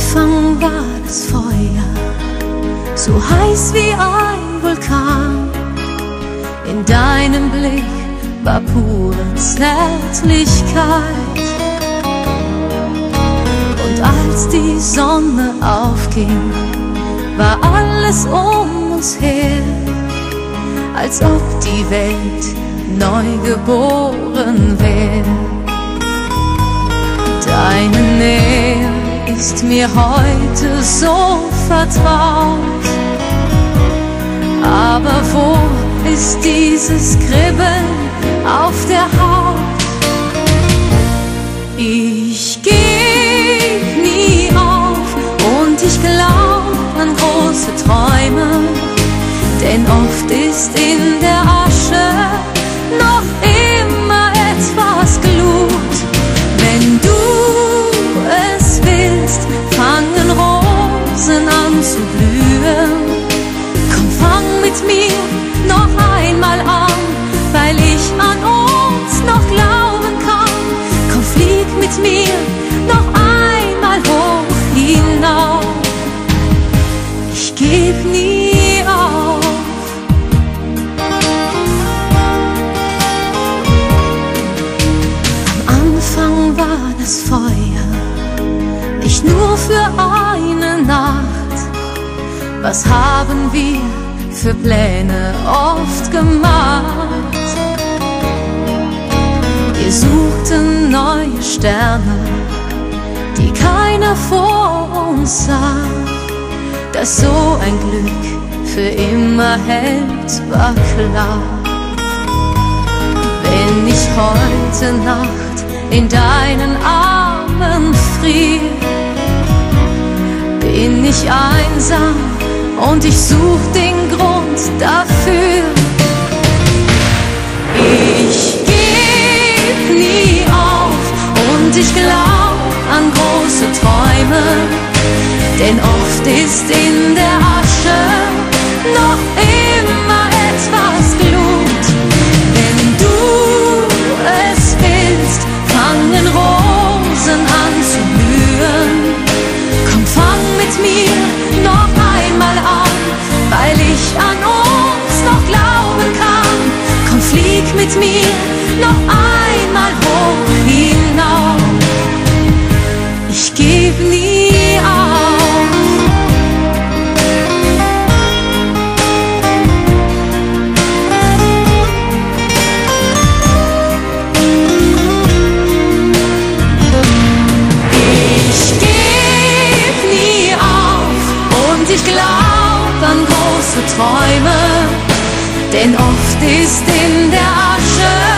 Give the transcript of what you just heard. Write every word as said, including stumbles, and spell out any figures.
Anfang war das Feuer, so heiß wie ein Vulkan. In deinem Blick war pure Zärtlichkeit. Und als die Sonne aufging, war alles um uns her, als ob die Welt neu geboren wär. Deine Nähe ist mir heute so vertraut, aber wo ist dieses Kribbeln auf der Haut? Ich geb nie auf und ich glaub an große Träume, denn oft ist in der Asche noch immer etwas Glut. Wenn du es willst, fangen Rosen an zu blühen. Komm, fang mit mir noch einmal an, weil ich an uns noch glauben kann. Komm, flieg mit mir noch einmal hoch hinauf. Ich geb nie auf. Am Anfang war das Feuer nicht nur für eine Nacht. Was haben wir für Pläne oft gemacht? Wir suchten neue Sterne, die keiner vor uns sah. Dass so ein Glück für immer hält, war klar. Wenn ich heute Nacht in deinen Armen frier, bin ich einsam und ich such den Grund dafür. Ich geb nie auf und ich glaub an große Träume, denn oft ist in der Asche noch immer etwas Glut. Wenn du es willst, fangen Rosen an zu blühen. Komm, fang mit mir noch einmal an, weil ich an uns noch glauben kann. Komm, flieg mit mir noch einmal hoch hinauf. Ich geb nie auf. Ich glaub an große Träume, denn oft ist in der Asche